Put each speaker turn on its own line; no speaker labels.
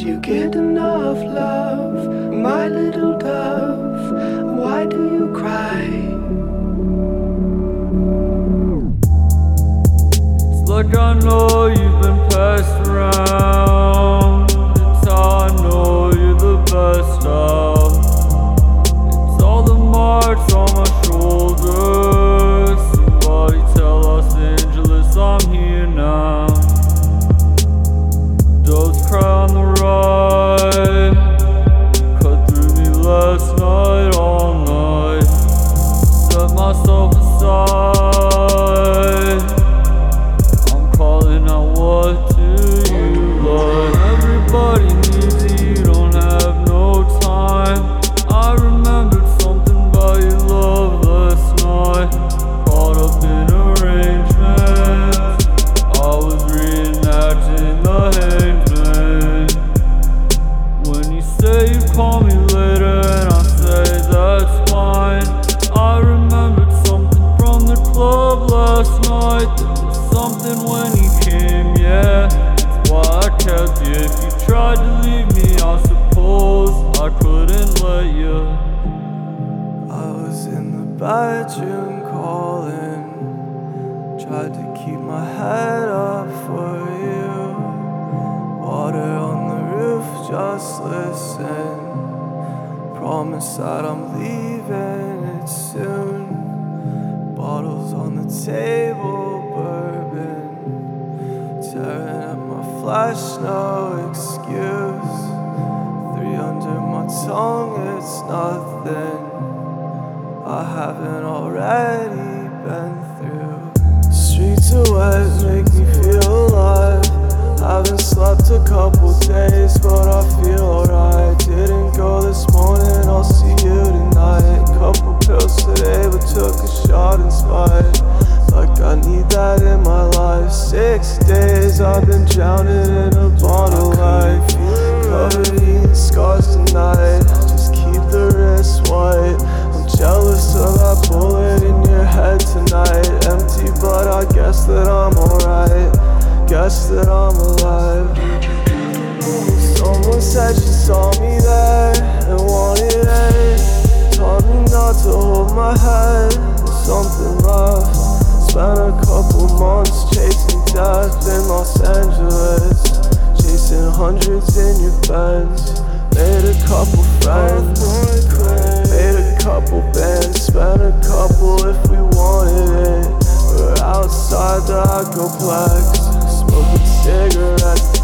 you get enough love, my little dove? Why do you cry?
It's like I know you've been passed around. It's how I know you're the best of. It's all the marks on my shoulders. Somebody tell Los Angeles I'm here now. Doves cry on the right, cut through me last night, all night. Set myself aside, I'm calling out, what do you like? Everybody needs you, you don't have no time. I remembered something about your love last night. Caught up in arrangements, I was reenacting the Hangman. When you say you call me later and I say that's fine, I remembered something from the club last night. There was something when you came, yeah, that's why I kept you. If you tried to leave me, I suppose I couldn't let you.
I was in the bedroom calling, tried to keep my head up for you. Water on the roof, just listen. Promise that I'm leaving it soon. Bottles on the table, bourbon, tearing at my flesh, no excuse. 3 under my tongue, it's nothing I haven't already been through. Streets are wet, make me feel alive. Haven't slept a couple days, but I feel alright. Didn't go this morning, I'll see you tonight. Couple pills today, but took a shot in spite. Like I need that in my life. 6 days I've been drowning in a bottle light. Covered in scars tonight, just keep the wrist white. I'm jealous of that bullet in your head tonight. Empty, but I guess that I'm alright. Guess that I'm alive. Someone said she saw me there and wanted it. Told me not to hold my head, it's something rough. Spent a couple months chasing death in Los Angeles, chasing hundreds in your Benz. Made a couple friends, made a couple bands, spent a couple if we wanted it. We're outside the Echoplex, smoking cigarettes.